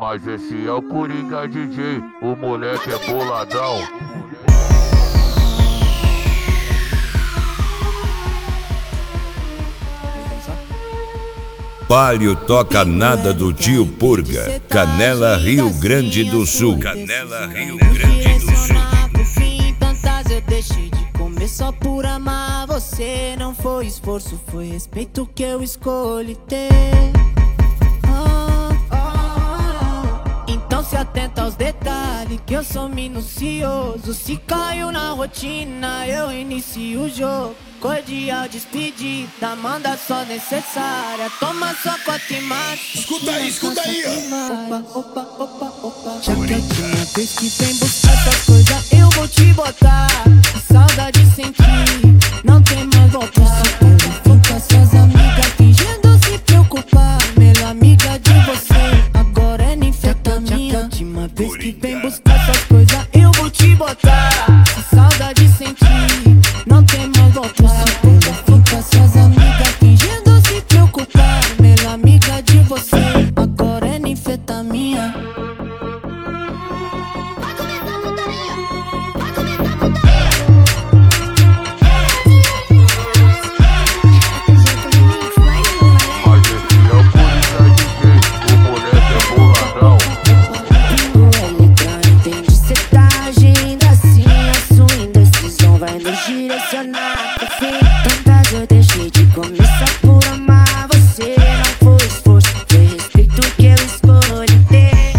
Mas esse é o Coringa DJ, o moleque é boladão. Palio toca nada do tio Purga, Canela, Rio Grande do Sul. Canela, Rio Grande do Sul. Tantas eu deixei de comer só por amar você. Não foi esforço, foi respeito que eu escolhi ter. Então se atenta aos detalhes que eu sou minucioso. Se caiu na rotina, eu inicio o jogo. Cordial despedida, manda só necessária. Toma sua cota e mate. Escuta aí, ó. Opa. Já que a última vez que vem buscar essas coisas, eu vou te botar. Saudade sentir, não tem mais volta. Vou com suas amigas fingindo se preocupar. Melhor amiga de você, agora é ninfetamina. Já que a última vez que vem buscar essas coisas, eu vou te botar. Saudade sentir, não tem mais volta. Vou com suas amigas fingindo se preocupar. Melhor amiga de você, agora é ninfetamina. Direcionar pro fim. Tantas eu deixei de comer só por amar você. Não foi esforço, foi respeito que eu escolhi ter.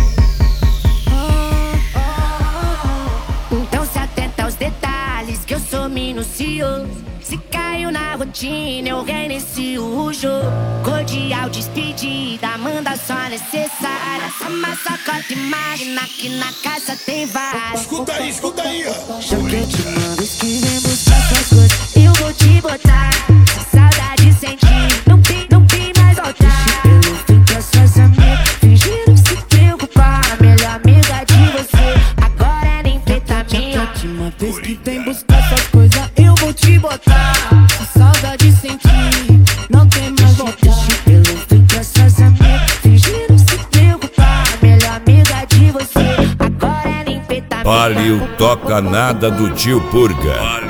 Então se atenta aos detalhes que eu sou minucioso. Se caiu na rotina, eu reinicio o jogo. Cordial despedida, manda só a necessária. Toma só cota e máquina que na casa tem várias. Escuta aí, ó. Já que eu te mando, esquivemos essas coisas, eu vou te botar. Saudade sentir, não tem mais voltar. Pelo fim que as suas amigas fingiram se preocupar. Melhor amiga de você, agora é ninfetamina. Já que a última vez que vem buscar essas coisas, eu vou te botar. Saudade sentir, não tem mais voltar. Pelo fim que as suas amigas fingiram se preocupar. Melhor amiga de você, agora é ninfetamina. Palio toca nada do tio Purga.